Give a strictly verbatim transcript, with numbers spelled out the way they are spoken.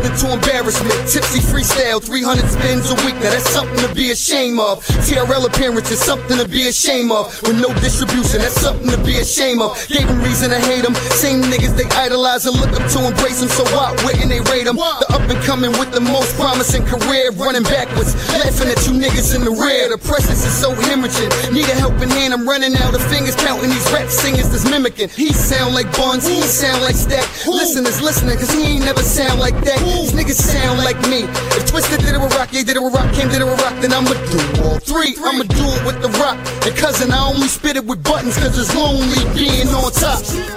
nothing to embarrassment. Tipsy freestyle, three hundred spins a week. Now that's something to be ashamed of. T R L appearances, something to be ashamed of. With no distribution, that's something to be ashamed of. Gave them reason to hate them. Same niggas they idolize and look up to, embrace them. So why wouldn't they rate them? The up and coming with the most promising career, running backwards, laughing at you niggas in the rear. The presence is so hemorrhaging. Need a helping hand, I'm running out of fingers, counting these rap singers that's mimicking. He sound like Buns, he sound like Stack. Listeners listening, cause he ain't never sound like that. These niggas sound like me. If Twisted did it with Rock, yeah, did it with Rock, Kim did it with Rock, then I'ma do all three. I'ma do it with the Rock. And cousin, I only spit it with buttons, cause it's lonely being on top.